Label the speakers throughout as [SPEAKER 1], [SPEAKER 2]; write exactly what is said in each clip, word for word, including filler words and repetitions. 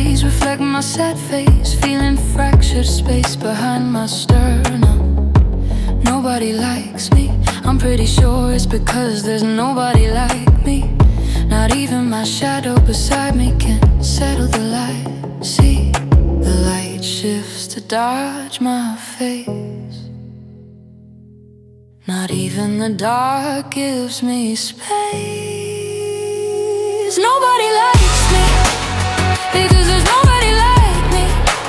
[SPEAKER 1] rays reflect my sad face, feeling fractured space behind my sternum. Nobody likes me, I'm pretty sure it's because there's nobody like me. Not even my shadow beside me can settle the light. See, the light shifts to dodge my face. Not even the dark gives me space. Nobody likes me because there's nobody like me.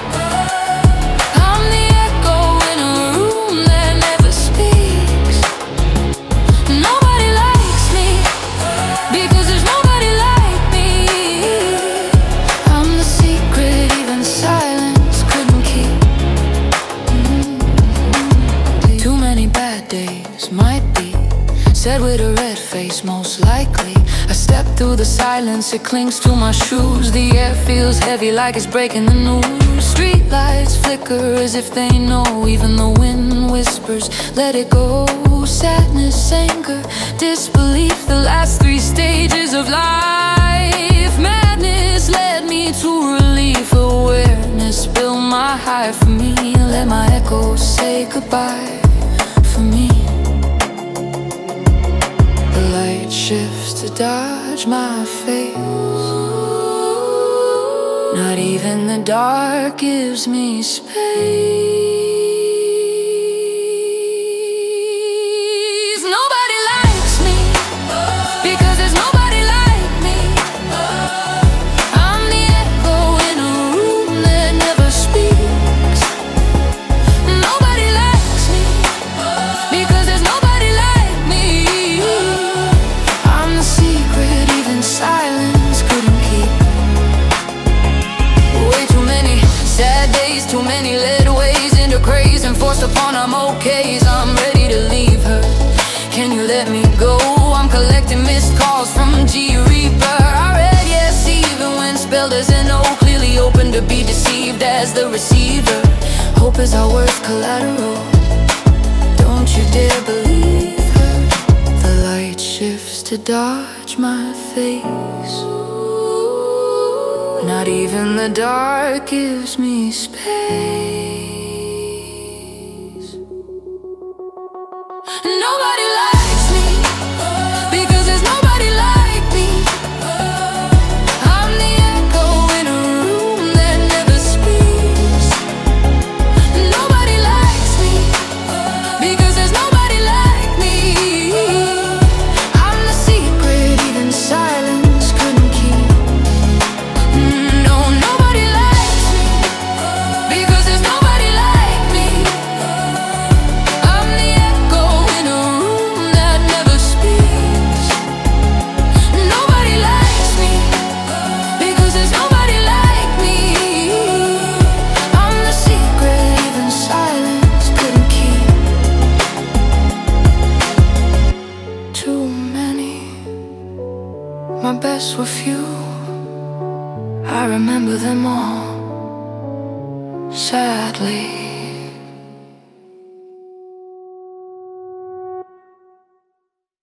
[SPEAKER 1] I'm the echo in a room that never speaks. Nobody likes me because there's nobody like me. I'm the secret even silence couldn't keep. Mm-hmm. Too many bad days, might be said with a red face, most likely. I step through the silence, it clings to my shoes. The air feels heavy like it's breaking the news. Street lights flicker as if they know. Even the wind whispers, let it go. Sadness, anger, disbelief, the last three stages of life. Madness led me to relief. Awareness built my high for me. Let my echoes say goodbye for me. The light shifts to dodge my face. Not even the dark gives me space. Nobody likes me because there's nobody like me. I'm the echo in a room that never speaks. Nobody likes me because there's nobody like me. I'm the secret even silence couldn't keep. Way too many sad days, too many led ways into craze and forced upon I'm okays. I'm ready to leave her. Can you let me go? I'm collecting missed calls from G Reaper. I read yes even when spelled as an O. Clearly open to be deceived as the receiver. Hope is our worst collateral. Don't you dare believe her. The light shifts to dodge my face. Not even the dark gives me space. Nobody likes me because there's nobody like me. I'm the echo in a room that never speaks. Nobody likes me because there's nobody like me. I'm the secret even silence couldn't keep. No, nobody likes me because there's nobody like me. I'm the echo in a room that never speaks. Nobody likes me because there's nobody like me. I'm the secret even silence couldn't keep. Too many, my best were few. I remember them all, sadly.